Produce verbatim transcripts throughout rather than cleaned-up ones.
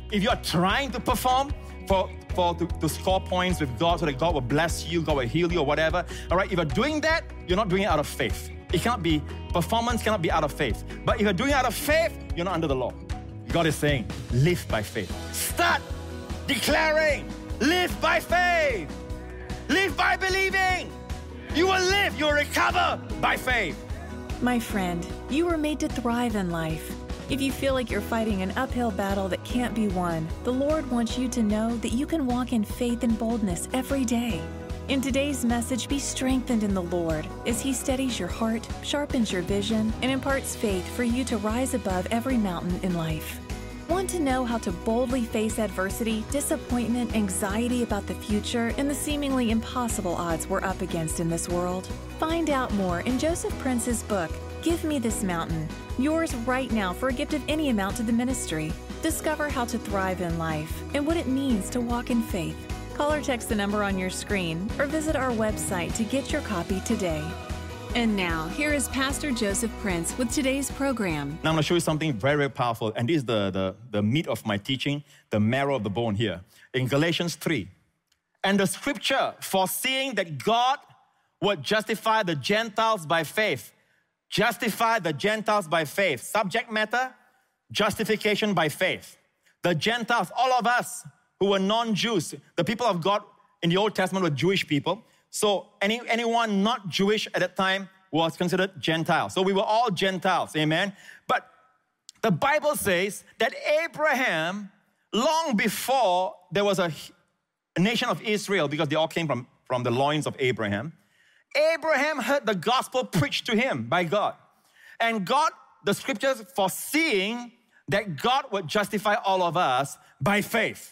if you are trying to perform for, for to, to score points with God so that God will bless you, God will heal you or whatever, all right, if you're doing that, you're not doing it out of faith. It cannot be, performance cannot be out of faith. But if you're doing it out of faith, you're not under the law. God is saying, live by faith. Start declaring, live by faith. Live by believing. You will live, you will recover by faith. My friend, you were made to thrive in life. If you feel like you're fighting an uphill battle that can't be won, the Lord wants you to know that you can walk in faith and boldness every day. In today's message, be strengthened in the Lord as He steadies your heart, sharpens your vision, and imparts faith for you to rise above every mountain in life. Want to know how to boldly face adversity, disappointment, anxiety about the future, and the seemingly impossible odds we're up against in this world? Find out more in Joseph Prince's book, Give Me This Mountain. Yours right now for a gift of any amount to the ministry. Discover how to thrive in life and what it means to walk in faith. Call or text the number on your screen or visit our website to get your copy today. And now, here is Pastor Joseph Prince with today's program. Now I'm going to show you something very, very powerful. And this is the, the, the meat of my teaching, the marrow of the bone here. In Galatians three. And the scripture, foreseeing that God would justify the Gentiles by faith. Justify the Gentiles by faith. Subject matter, justification by faith. The Gentiles, all of us who were non-Jews, the people of God in the Old Testament were Jewish people. So any, anyone not Jewish at that time was considered Gentile. So we were all Gentiles, amen? But the Bible says that Abraham, long before there was a, a nation of Israel, because they all came from, from the loins of Abraham, Abraham heard the gospel preached to him by God. And God, the scriptures foreseeing that God would justify all of us by faith.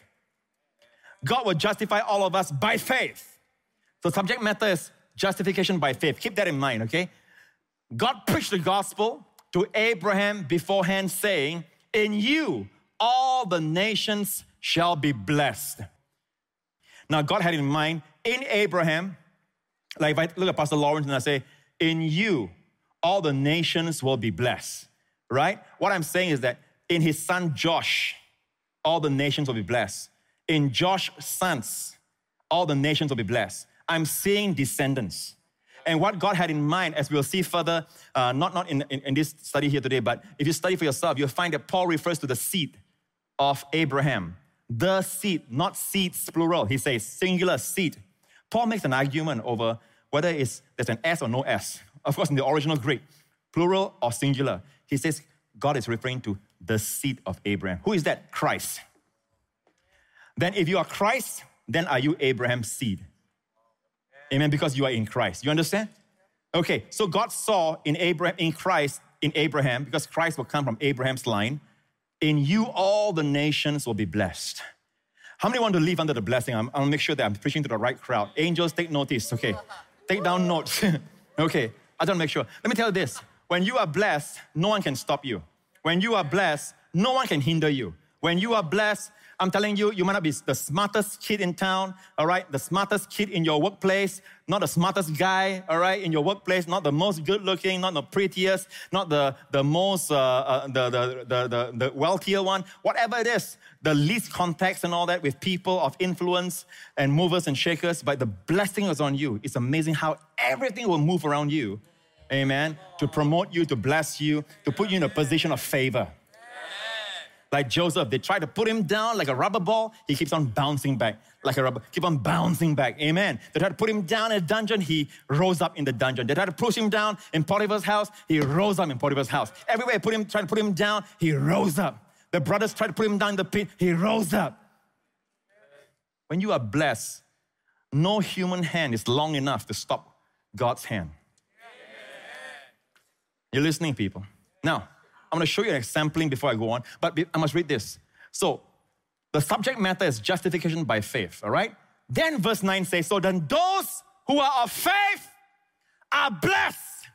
God would justify all of us by faith. So subject matter is justification by faith. Keep that in mind, okay? God preached the gospel to Abraham beforehand saying, in you all the nations shall be blessed. Now God had in mind, in Abraham, like if I look at Pastor Lawrence and I say, in you all the nations will be blessed, right? What I'm saying is that in his son Josh, all the nations will be blessed. In Josh's sons, all the nations will be blessed. I'm seeing descendants. And what God had in mind, as we'll see further, uh, not, not in, in, in this study here today, but if you study for yourself, you'll find that Paul refers to the seed of Abraham. The seed, not seeds plural. He says singular seed. Paul makes an argument over whether it's, there's an S or no S. Of course, in the original Greek, plural or singular. He says God is referring to the seed of Abraham. Who is that? Christ. Then if you are Christ, then are you Abraham's seed? Amen, because you are in Christ. You understand? Okay, so God saw in Abraham, in Christ, in Abraham, because Christ will come from Abraham's line, in you all the nations will be blessed. How many want to live under the blessing? I'm, I'll make sure that I'm preaching to the right crowd. Angels, take notice, okay? Take down notes. Okay, I don't make sure. Let me tell you this. When you are blessed, no one can stop you. When you are blessed, no one can hinder you. When you are blessed, I'm telling you, you might not be the smartest kid in town, all right? The smartest kid in your workplace, not the smartest guy, all right, in your workplace, not the most good-looking, not the prettiest, not the, the most, uh, uh, the, the, the, the, the wealthier one. Whatever it is, the least contacts and all that with people of influence and movers and shakers, but the blessing is on you. It's amazing how everything will move around you, amen, to promote you, to bless you, to put you in a position of favor. Like Joseph, they tried to put him down like a rubber ball. He keeps on bouncing back like a rubber, keep on bouncing back. Amen. They tried to put him down in a dungeon. He rose up in the dungeon. They tried to push him down in Potiphar's house. He rose up in Potiphar's house. Everywhere they put him, tried to put him down, he rose up. The brothers tried to put him down in the pit. He rose up. When you are blessed, no human hand is long enough to stop God's hand. You're listening, people? Now, I'm going to show you an exampling before I go on, but I must read this. So, the subject matter is justification by faith, all right? Then verse nine says, so then those who are of faith are blessed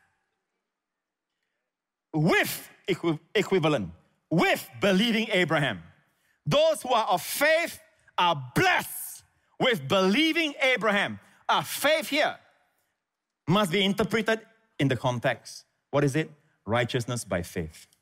with equi- equivalent, with believing Abraham. Those who are of faith are blessed with believing Abraham. Our faith here must be interpreted in the context. What is it? Righteousness by faith.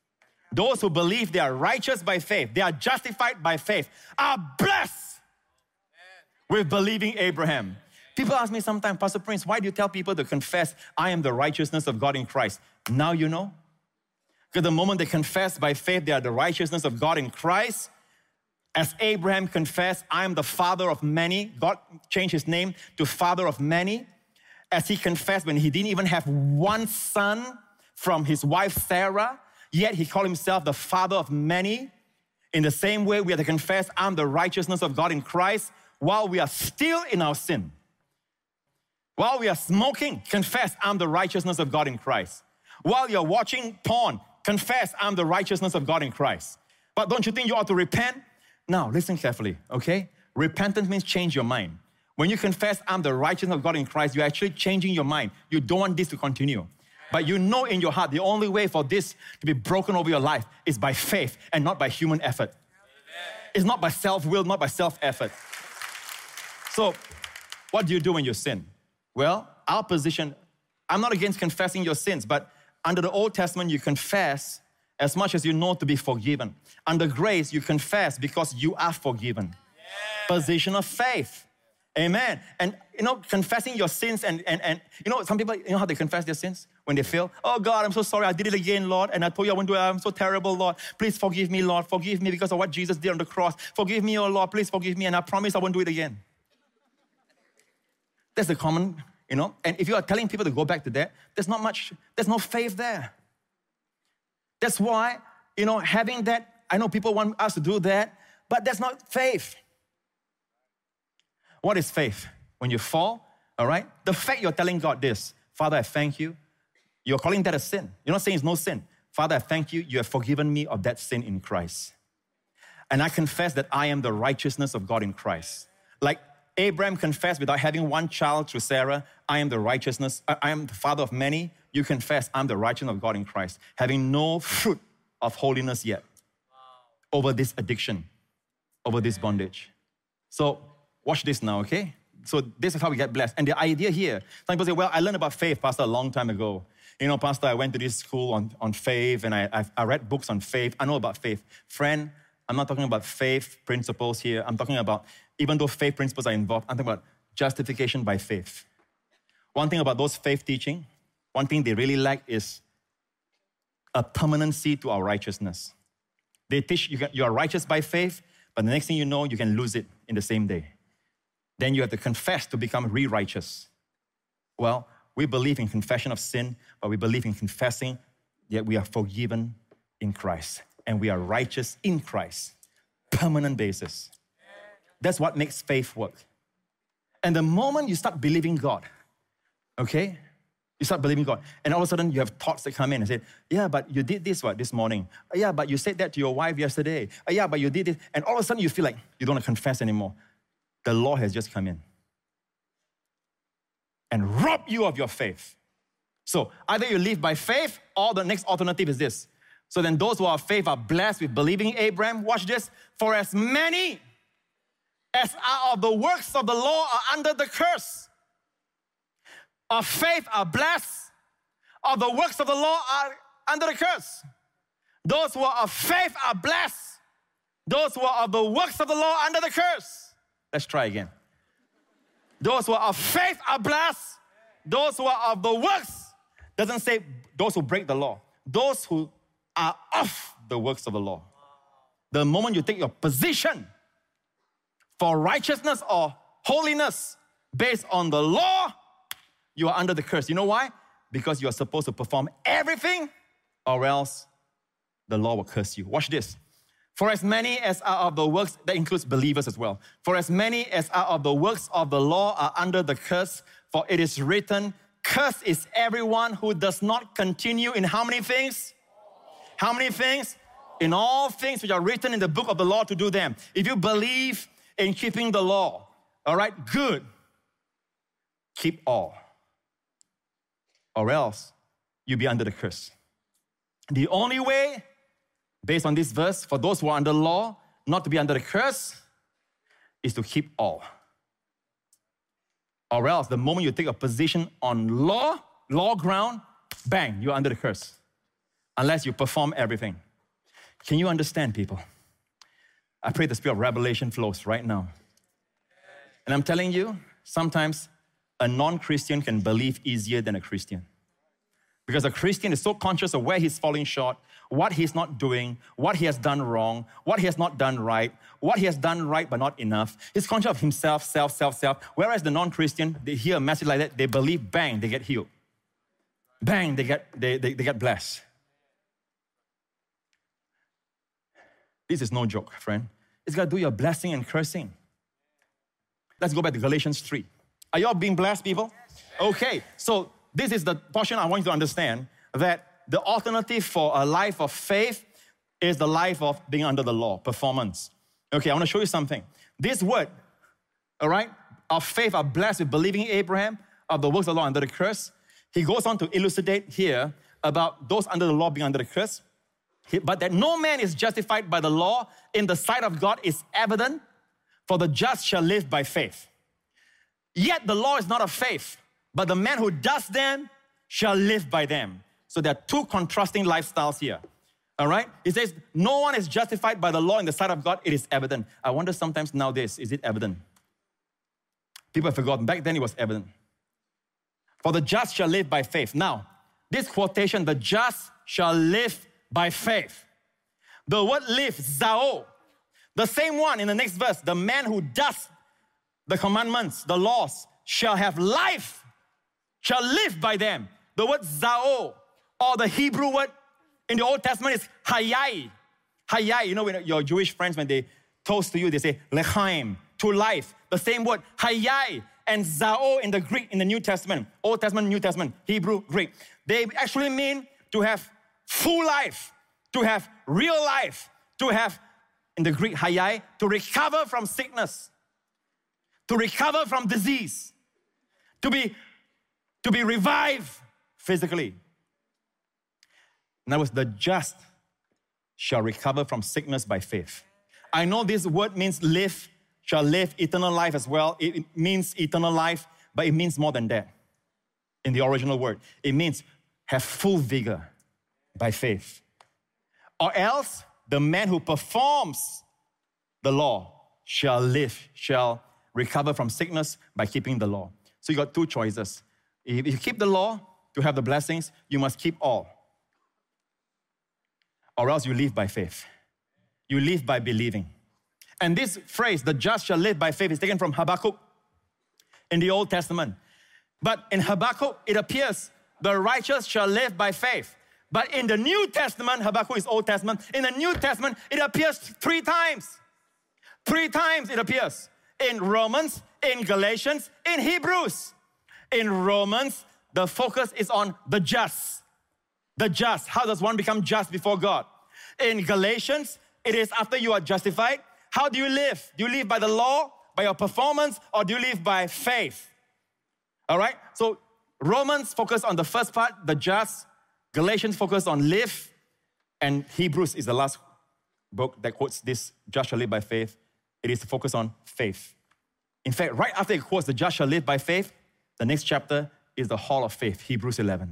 Those who believe they are righteous by faith, they are justified by faith, are blessed with believing Abraham. People ask me sometimes, Pastor Prince, why do you tell people to confess, I am the righteousness of God in Christ? Now you know. Because the moment they confess by faith, they are the righteousness of God in Christ. As Abraham confessed, I am the father of many. God changed his name to father of many. As he confessed when he didn't even have one son from his wife Sarah, yet he called himself the father of many. In the same way, we are to confess, I'm the righteousness of God in Christ, while we are still in our sin. While we are smoking, confess, I'm the righteousness of God in Christ. While you're watching porn, confess, I'm the righteousness of God in Christ. But don't you think you ought to repent? Now, listen carefully, okay? Repentance means change your mind. When you confess, I'm the righteousness of God in Christ, you're actually changing your mind. You don't want this to continue. But you know in your heart, the only way for this to be broken over your life is by faith and not by human effort. It's not by self-will, not by self-effort. So, what do you do when you sin? Well, our position, I'm not against confessing your sins, but under the Old Testament, you confess as much as you know to be forgiven. Under grace, you confess because you are forgiven. Yeah. Position of faith. Amen. And, you know, confessing your sins and, and, and, you know, some people, you know how they confess their sins? When they fail, oh God, I'm so sorry, I did it again, Lord, and I told you I won't do it, I'm so terrible, Lord. Please forgive me, Lord. Forgive me because of what Jesus did on the cross. Forgive me, oh Lord, please forgive me, and I promise I won't do it again. That's the common, you know, and if you are telling people to go back to that, there's not much, there's no faith there. That's why, you know, having that, I know people want us to do that, but that's not faith. What is faith? When you fall, all right? The fact you're telling God this, Father, I thank you. You're calling that a sin. You're not saying it's no sin. Father, I thank you. You have forgiven me of that sin in Christ. And I confess that I am the righteousness of God in Christ. Like Abraham confessed without having one child through Sarah, I am the righteousness, I am the father of many. You confess, I'm the righteousness of God in Christ, having no fruit of holiness yet over this addiction, over this bondage. So watch this now, okay? So this is how we get blessed. And the idea here, some people say, well, I learned about faith, Pastor, a long time ago. You know, Pastor, I went to this school on, on faith, and I, I've, I read books on faith. I know about faith. Friend, I'm not talking about faith principles here. I'm talking about, even though faith principles are involved, I'm talking about justification by faith. One thing about those faith teaching, one thing they really lack is a permanency to our righteousness. They teach you, can, you are righteous by faith, but the next thing you know, you can lose it in the same day. Then you have to confess to become re-righteous. Well, we believe in confession of sin, but we believe in confessing that we are forgiven in Christ and we are righteous in Christ. Permanent basis. That's what makes faith work. And the moment you start believing God, okay? You start believing God, and all of a sudden you have thoughts that come in and say, yeah, but you did this what this morning. Oh, yeah, but you said that to your wife yesterday. Oh, yeah, but you did this. And all of a sudden you feel like you don't want to confess anymore. The law has just come in and rob you of your faith. So either you live by faith or the next alternative is this. So then those who are of faith are blessed with believing Abraham. Watch this. For as many as are of the works of the law are under the curse. Of faith are blessed. Of the works of the law are under the curse. Those who are of faith are blessed. Those who are of the works of the law are under the curse. Let's try again. Those who are of faith are blessed. Those who are of the works, doesn't say those who break the law. Those who are of the works of the law. The moment you take your position for righteousness or holiness based on the law, you are under the curse. You know why? Because you are supposed to perform everything or else the law will curse you. Watch this. For as many as are of the works, that includes believers as well. For as many as are of the works of the law are under the curse, for it is written, cursed is everyone who does not continue in how many things? How many things? In all things which are written in the book of the law to do them. If you believe in keeping the law, all right, good. Keep all. Or else you'll be under the curse. The only way, based on this verse, for those who are under law, not to be under the curse, is to keep all. Or else, the moment you take a position on law, law ground, bang, you're under the curse. Unless you perform everything. Can you understand, people? I pray the spirit of revelation flows right now. And I'm telling you, sometimes a non-Christian can believe easier than a Christian. Because a Christian is so conscious of where he's falling short, what he's not doing, what he has done wrong, what he has not done right, what he has done right but not enough. He's conscious of himself, self, self, self. Whereas the non-Christian, they hear a message like that, they believe, bang, they get healed. Bang, they get, they, they, they get blessed. This is no joke, friend. It's got to do your blessing and cursing. Let's go back to Galatians three. Are you all being blessed, people? Okay, so this is the portion I want you to understand, that the alternative for a life of faith is the life of being under the law, performance. Okay, I want to show you something. This word, all right, of faith are blessed with believing Abraham, of the works of the law under the curse. He goes on to elucidate here about those under the law being under the curse. But that no man is justified by the law in the sight of God is evident, for the just shall live by faith. Yet the law is not of faith, but the man who does them shall live by them. So there are two contrasting lifestyles here. All right? He says, no one is justified by the law in the sight of God. It is evident. I wonder sometimes nowadays, is it evident? People have forgotten. Back then it was evident. For the just shall live by faith. Now, this quotation, the just shall live by faith. The word live, zao. The same one in the next verse. The man who does the commandments, the laws, shall have life, shall live by them. The word zao, or the Hebrew word in the Old Testament is hayai. Hayai, you know, when your Jewish friends, when they toast to you, they say lechaim, to life. The same word, hayai, and zao in the Greek, in the New Testament, Old Testament, New Testament, Hebrew, Greek. They actually mean to have full life, to have real life, to have, in the Greek, hayai, to recover from sickness, to recover from disease, to be, to be revived physically. In other words, the just shall recover from sickness by faith. I know this word means live, shall live, eternal life as well. It means eternal life, but it means more than that in the original word. It means have full vigor by faith. Or else, the man who performs the law shall live, shall recover from sickness by keeping the law. So you got two choices. If you keep the law to have the blessings, you must keep all. Or else you live by faith. You live by believing. And this phrase, the just shall live by faith, is taken from Habakkuk in the Old Testament. But in Habakkuk, it appears the righteous shall live by faith. But in the New Testament, Habakkuk is Old Testament, in the New Testament, it appears three times. Three times it appears. In Romans, in Galatians, in Hebrews. In Romans, the focus is on the just. The just. How does one become just before God? In Galatians, it is after you are justified. How do you live? Do you live by the law, by your performance, or do you live by faith? All right? So Romans focus on the first part, the just. Galatians focus on live. And Hebrews is the last book that quotes this, just shall live by faith. It is to focus on faith. In fact, right after it quotes the just shall live by faith, the next chapter is the hall of faith, Hebrews eleven.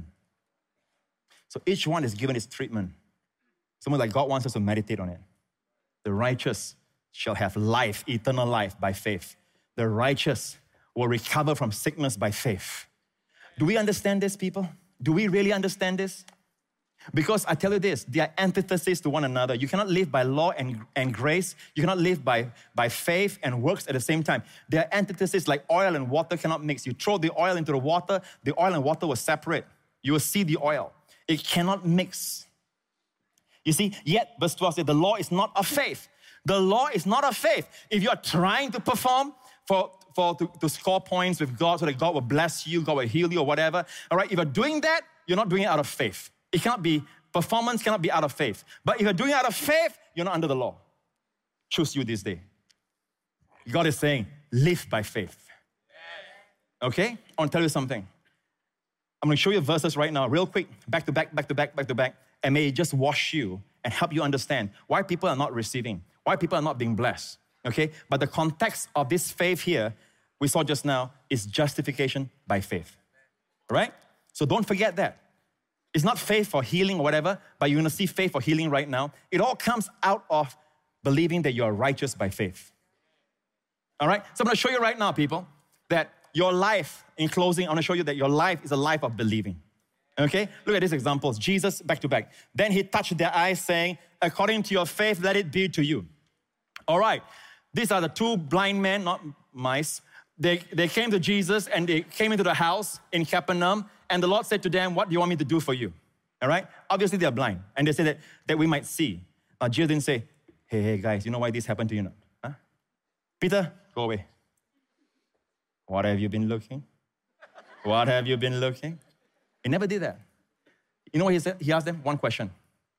So each one is given its treatment. Something like God wants us to meditate on it. The righteous shall have life, eternal life by faith. The righteous will recover from sickness by faith. Do we understand this, people? Do we really understand this? Because I tell you this, they are antitheses to one another. You cannot live by law and, and grace. You cannot live by, by faith and works at the same time. They are antitheses like oil and water cannot mix. You throw the oil into the water, the oil and water will separate. You will see the oil. It cannot mix. You see, yet, verse twelve says, the law is not of faith. The law is not of faith. If you are trying to perform for, for to, to score points with God so that God will bless you, God will heal you or whatever, all right, if you're doing that, you're not doing it out of faith. It cannot be, performance cannot be out of faith. But if you're doing it out of faith, you're not under the law. Choose you this day. God is saying, live by faith. Okay? I want to tell you something. I'm going to show you verses right now, real quick, back to back, back to back, back to back, and may it just wash you and help you understand why people are not receiving, why people are not being blessed, okay? But the context of this faith here, we saw just now, is justification by faith, right? So don't forget that. It's not faith for healing or whatever, but you're going to see faith for healing right now. It all comes out of believing that you are righteous by faith. All right? So I'm going to show you right now, people, that your life, in closing, I'm going to show you that your life is a life of believing. Okay? Look at these examples. Jesus, back to back. Then he touched their eyes, saying, according to your faith, let it be to you. All right. These are the two blind men, not mice. They, they came to Jesus and they came into the house in Capernaum, and the Lord said to them, what do you want me to do for you? All right? Obviously, they're blind. And they said that, that we might see. Now, Jesus didn't say, hey, hey, guys, you know why this happened to you? Huh? Peter, go away. What have you been looking? What have you been looking? He never did that. You know what he said? He asked them one question.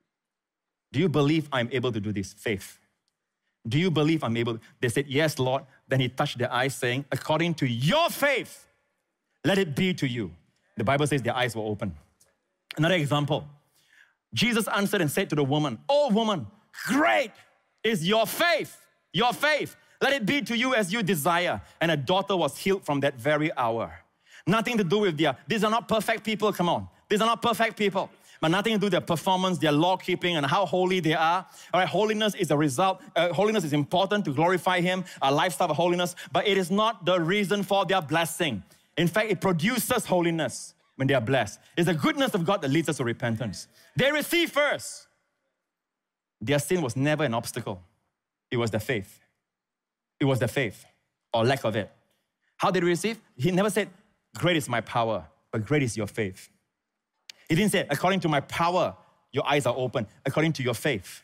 Do you believe I'm able to do this? Faith. Do you believe I'm able? They said, yes, Lord. Then he touched their eyes, saying, according to your faith, let it be to you. The Bible says their eyes were open. Another example. Jesus answered and said to the woman, oh woman, great is your faith. Your faith. Let it be to you as you desire. And a daughter was healed from that very hour. Nothing to do with their, these are not perfect people, come on. These are not perfect people. But nothing to do with their performance, their law-keeping, and how holy they are. All right, holiness is a result. Uh, holiness is important to glorify Him, a lifestyle of holiness, but it is not the reason for their blessing. In fact, it produces holiness when they are blessed. It's the goodness of God that leads us to repentance. They receive first. Their sin was never an obstacle. It was their faith. It was their faith, or lack of it. How did they receive? He never said, great is my power, but great is your faith. He didn't say, according to my power, your eyes are open. According to your faith.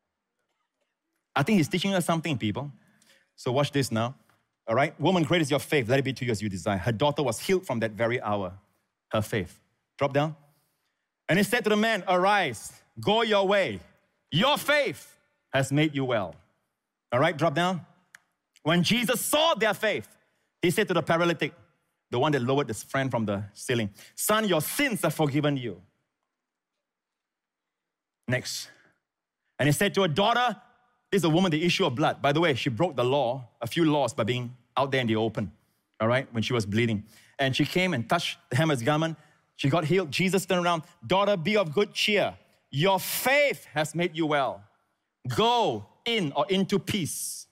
I think he's teaching us something, people. So watch this now. All right? Woman, great is your faith. Let it be to you as you desire. Her daughter was healed from that very hour. Her faith. Drop down. And he said to the man, arise, go your way. Your faith has made you well. All right? Drop down. When Jesus saw their faith, he said to the paralytic, the one that lowered his friend from the ceiling, son, your sins are forgiven you. Next. And he said to her daughter, this is a woman, the issue of blood. By the way, she broke the law, a few laws, by being out there in the open, all right, when she was bleeding. And she came and touched the hem of his garment. She got healed. Jesus turned around, daughter, be of good cheer. Your faith has made you well. Go in or into peace.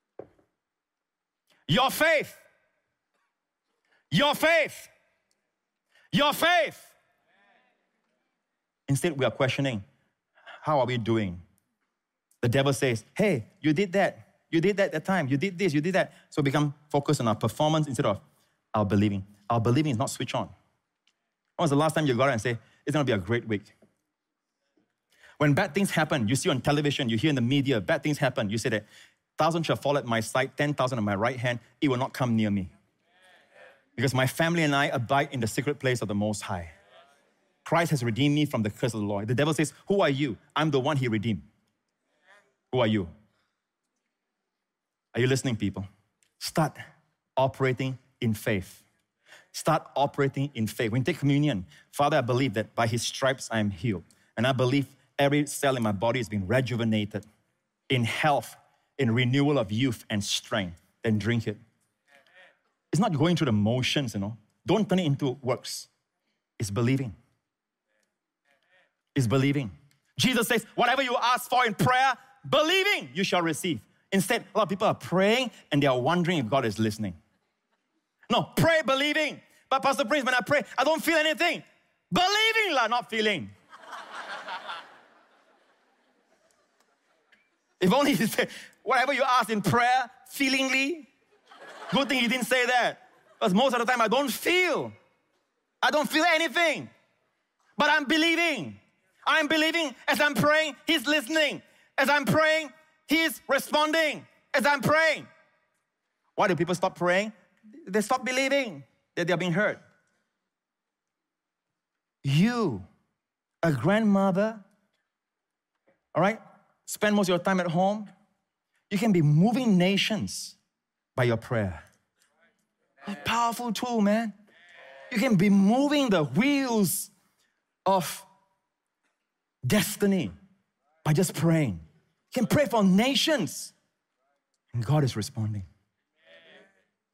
Your faith. Your faith. Your faith. Instead, we are questioning, how are we doing? The devil says, hey, you did that. You did that at that time. You did this, you did that. So we become focused on our performance instead of our believing. Our believing is not switch on. When was the last time you got out and say, it's going to be a great week? When bad things happen, you see on television, you hear in the media, bad things happen, you say that, thousand shall fall at my side, ten thousand at my right hand, it will not come near me. Because my family and I abide in the secret place of the Most High. Christ has redeemed me from the curse of the law. The devil says, who are you? I'm the one he redeemed. Who are you? Are you listening, people? Start operating in faith. Start operating in faith. When you take communion, Father, I believe that by his stripes I am healed. And I believe every cell in my body is being rejuvenated in health, in renewal of youth and strength. Then drink it. It's not going through the motions, you know. Don't turn it into works. It's believing. It's believing. Jesus says, whatever you ask for in prayer, believing you shall receive. Instead, a lot of people are praying and they are wondering if God is listening. No, pray believing. But Pastor Prince, when I pray, I don't feel anything. Believing, lah, not feeling. If only you say, whatever you ask in prayer, feelingly, good thing you didn't say that. Because most of the time I don't feel. I don't feel anything. But I'm believing. I'm believing as I'm praying, he's listening. As I'm praying, he's responding. As I'm praying. Why do people stop praying? They stop believing that they're being heard. You, a grandmother, all right, spend most of your time at home. You can be moving nations by your prayer. A powerful tool, man. You can be moving the wheels of destiny by just praying. You can pray for nations, and God is responding.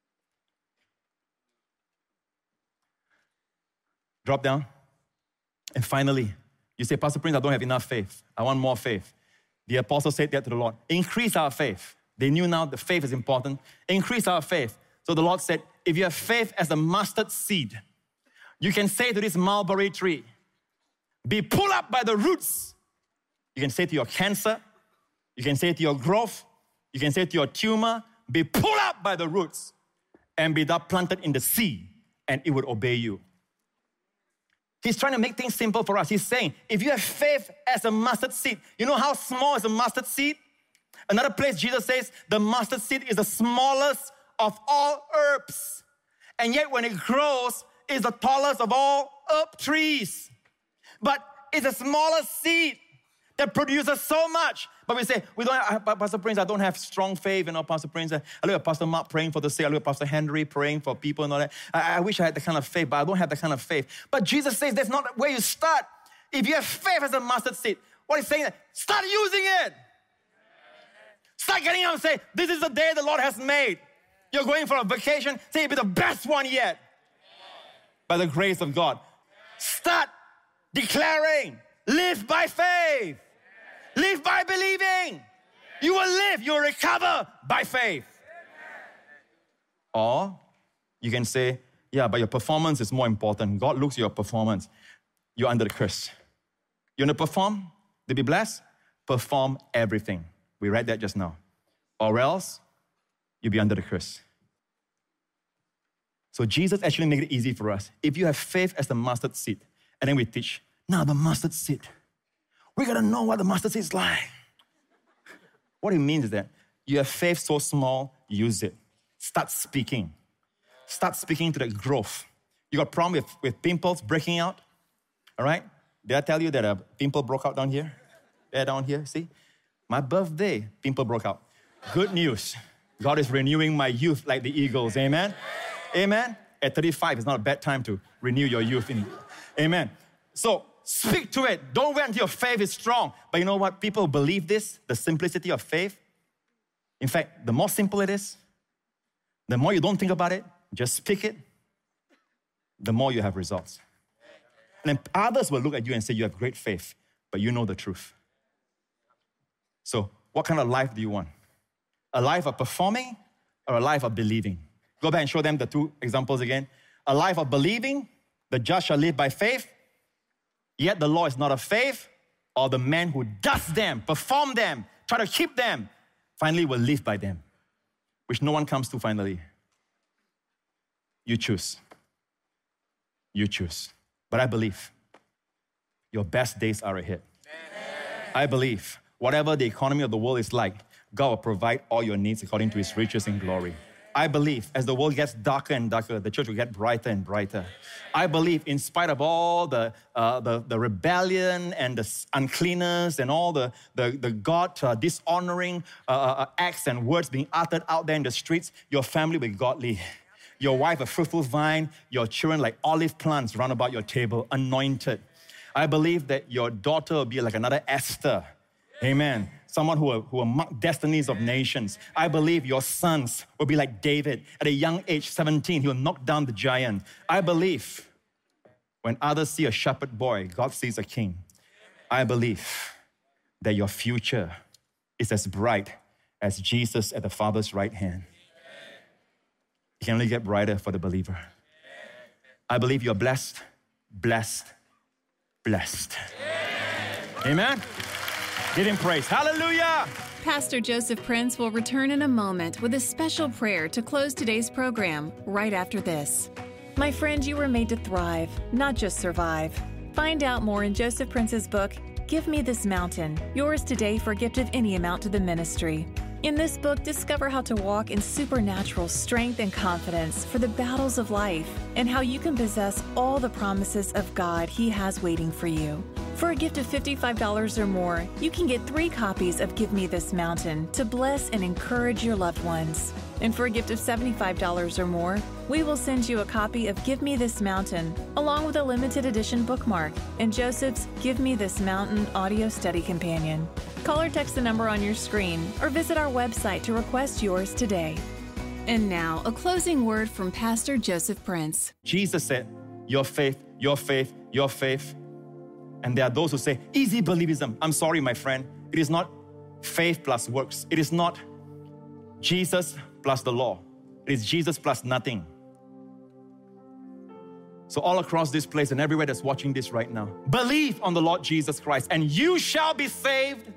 Drop down. And finally, you say, Pastor Prince, I don't have enough faith. I want more faith. The apostle said that to the Lord. Increase our faith. They knew now the faith is important. Increase our faith. So the Lord said, if you have faith as a mustard seed, you can say to this mulberry tree, be pulled up by the roots. You can say to your cancer, you can say to your growth, you can say to your tumor, be pulled up by the roots and be thou planted in the sea, and it would obey you. He's trying to make things simple for us. He's saying, if you have faith as a mustard seed, you know how small is a mustard seed? Another place Jesus says, the mustard seed is the smallest of all herbs. And yet when it grows, it's the tallest of all herb trees. But it's the smallest seed that produces so much. But we say, we don't have, Pastor Prince, I don't have strong faith. You know, Pastor Prince, I look at Pastor Mark praying for the sick. I look at Pastor Henry praying for people and all that. I, I wish I had the kind of faith, but I don't have the kind of faith. But Jesus says that's not where you start. If you have faith as a mustard seed, what he's saying is, start using it. Start getting out and say, this is the day the Lord has made. You're going for a vacation, say it'll be the best one yet. By the grace of God. Start declaring, live by faith. Live by believing. You will live, you will recover by faith. Or you can say, yeah, but your performance is more important. God looks at your performance. You're under the curse. You want to perform to be blessed? Perform everything. We read that just now. Or else, you'll be under the curse. So Jesus actually made it easy for us. If you have faith as the mustard seed, and then we teach, now the mustard seed. We gotta know what the mustard seed is like. What it means is that you have faith so small, use it. Start speaking. Start speaking to the growth. You got a problem with, with pimples breaking out? All right? Did I tell you that a pimple broke out down here? There, down here, see? My birthday, pimple broke out. Good news. God is renewing my youth like the eagles. Amen? Amen? At thirty-five, it's not a bad time to renew your youth. In, amen? So, speak to it. Don't wait until your faith is strong. But you know what? People believe this, the simplicity of faith. In fact, the more simple it is, the more you don't think about it, just speak it, the more you have results. And then others will look at you and say, you have great faith, but you know the truth. So, what kind of life do you want? A life of performing or a life of believing? Go back and show them the two examples again. A life of believing, the just shall live by faith, yet the law is not of faith, or the man who does them, perform them, try to keep them, finally will live by them, which no one comes to finally. You choose. You choose. But I believe your best days are ahead. Amen. I believe whatever the economy of the world is like, God will provide all your needs according to His riches in glory. I believe as the world gets darker and darker, the church will get brighter and brighter. I believe in spite of all the uh, the, the rebellion and the uncleanness and all the, the, the God uh, dishonoring uh, uh, acts and words being uttered out there in the streets, your family will be godly. Your wife a fruitful vine, your children like olive plants round about your table, anointed. I believe that your daughter will be like another Esther. Amen. Someone who will, who will mark destinies of nations. I believe your sons will be like David. At a young age, seventeen, he will knock down the giant. I believe when others see a shepherd boy, God sees a king. I believe that your future is as bright as Jesus at the Father's right hand. It can only get brighter for the believer. I believe you're blessed, blessed, blessed. Amen. Give Him praise. Hallelujah. Pastor Joseph Prince will return in a moment with a special prayer to close today's program right after this. My friend, you were made to thrive, not just survive. Find out more in Joseph Prince's book, Give Me This Mountain, yours today for a gift of any amount to the ministry. In this book, discover how to walk in supernatural strength and confidence for the battles of life and how you can possess all the promises of God He has waiting for you. For a gift of fifty-five dollars or more, you can get three copies of Give Me This Mountain to bless and encourage your loved ones. And for a gift of seventy-five dollars or more, we will send you a copy of Give Me This Mountain, along with a limited edition bookmark and Joseph's Give Me This Mountain audio study companion. Call or text the number on your screen or visit our website to request yours today. And now, a closing word from Pastor Joseph Prince. Jesus said, your faith, your faith, your faith And there are those who say, easy believism. I'm sorry, my friend. It is not faith plus works. It is not Jesus plus the law. It is Jesus plus nothing. So all across this place and everywhere that's watching this right now, believe on the Lord Jesus Christ and you shall be saved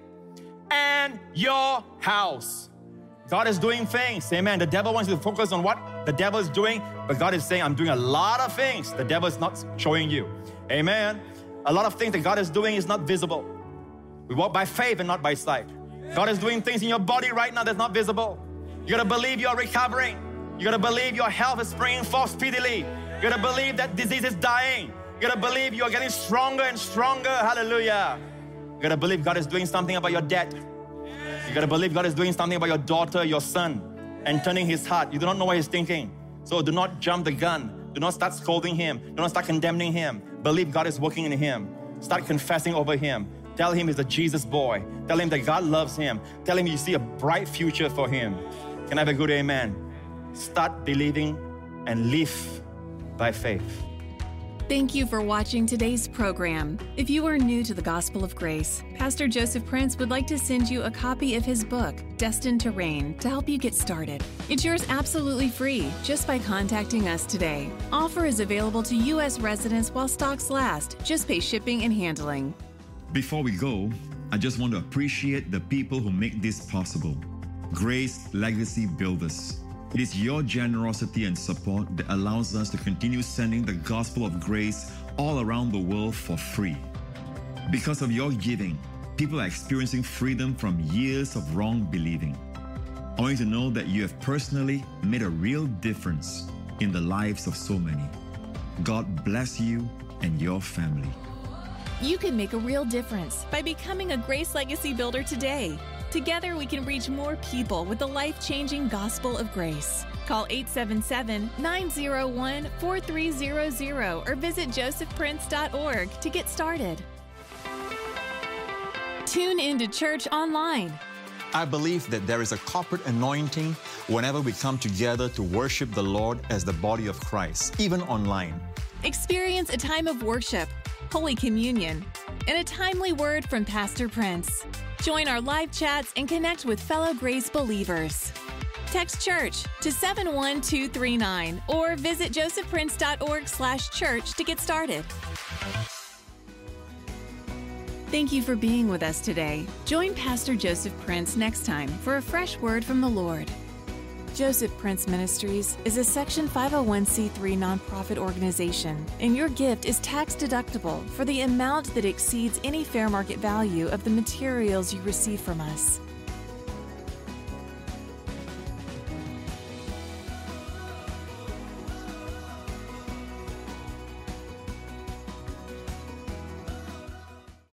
and your house. God is doing things. Amen. The devil wants you to focus on what the devil is doing, but God is saying, I'm doing a lot of things the devil is not showing you. Amen. A lot of things that God is doing is not visible. We walk by faith and not by sight. God is doing things in your body right now that's not visible. You gotta believe you're recovering. You gotta believe your health is springing forth speedily. You gotta believe that disease is dying. You gotta believe you're getting stronger and stronger. Hallelujah. You gotta believe God is doing something about your debt. You gotta believe God is doing something about your daughter, your son, and turning his heart. You do not know what he's thinking. So do not jump the gun. Do not start scolding him. Do not start condemning him. Believe God is working in him. Start confessing over him. Tell him he's a Jesus boy. Tell him that God loves him. Tell him you see a bright future for him. Can I have a good amen? Start believing and live by faith. Thank you for watching today's program. If you are new to the Gospel of Grace, Pastor Joseph Prince would like to send you a copy of his book, Destined to Reign, to help you get started. It's yours absolutely free just by contacting us today. Offer is available to U S residents while stocks last. Just pay shipping and handling. Before we go, I just want to appreciate the people who make this possible. Grace Legacy Builders. It is your generosity and support that allows us to continue sending the gospel of grace all around the world for free. Because of your giving, people are experiencing freedom from years of wrong believing. I want you to know that you have personally made a real difference in the lives of so many. God bless you and your family. You can make a real difference by becoming a Grace Legacy Builder today. Together, we can reach more people with the life-changing gospel of grace. Call eight seven seven, nine zero one, four three zero zero or visit joseph prince dot org to get started. Tune into church online. I believe that there is a corporate anointing whenever we come together to worship the Lord as the body of Christ, even online. Experience a time of worship, Holy Communion, and a timely word from Pastor Prince. Join our live chats and connect with fellow Grace believers. Text church to seven one two three nine or visit joseph prince dot org slash church to get started. Thank you for being with us today. Join Pastor Joseph Prince next time for a fresh word from the Lord. Joseph Prince Ministries is a Section five oh one c three nonprofit organization, and your gift is tax deductible for the amount that exceeds any fair market value of the materials you receive from us.